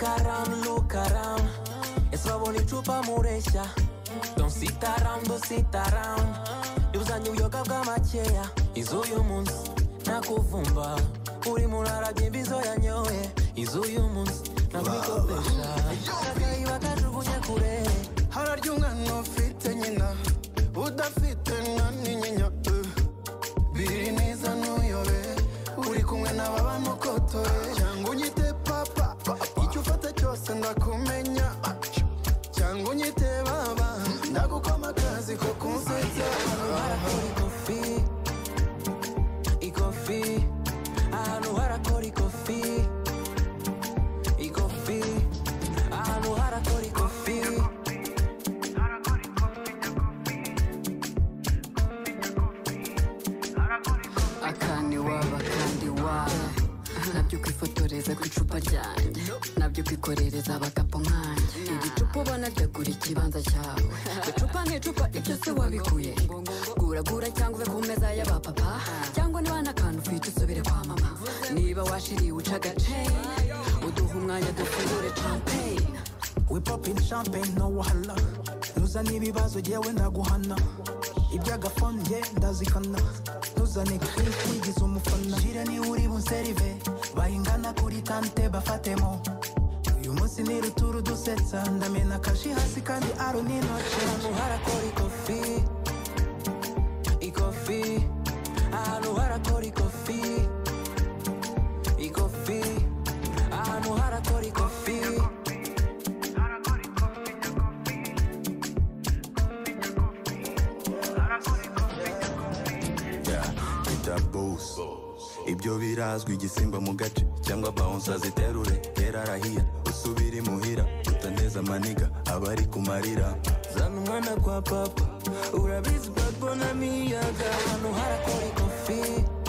look around. It's wabona icupa muresha. Don't sit around. Ibuzanye ubuyoga bw'amakeya. Izuyu munsi nakuvumba. Uri murarabye imbizo yanyoye. Izuyu munsi nakwikopesha. Akayiba kajugunye kure. Hararya umwana ufite nyina udafite na nyinya. Biri neza nuyobe uri kumwe n'aba bamukotoye. Cyangwa unyite papa icyo ufata cyose ndakumenya. Cyangwa unyite baba ndagukoma akazi ko kunsetsa. Ikofi ahantu harakora ikofi. Ahantu harakora ikofi. Akani waba kandi wa nabyo kwifotoreza ku icupa ryanjye, nabyo kwikorereza abakapo nkanjye. Iri cupa ubona ryagura ikibanza cyawe. Icupa n'icupa ibyo se wabikuye. Gura cyangwa uve ku meza y'abapapa, cyangwa niba n'akantu ufite usubire kwa mama. Niba washiriye uca agace uduha umwanya dufungure champagne. We popping champagne no wahala. Nuzana ibibazo jyewe ndaguhana. Iby'agafone ye ndazikana. Nuzane kwinshi wigize umufana. Jire ni uri bunserive bahingana kuri tante bafatemo. Uyu munsi ni ruturu dusetsa. Ndamena kashi hasi kandi aro ni noche. Ahantu harakora ikofi. Ahantu harakora ikofi. Ahantu harakora ikofi. Ibyo birazwi igisimba mu gace cyangwa bouncer ziterure terarahiya usubira imuhira utaneza maniga abari kumarira. Zana umwana kwa papa urabizi bad bona miyaga. Ahantu harakora ikofi.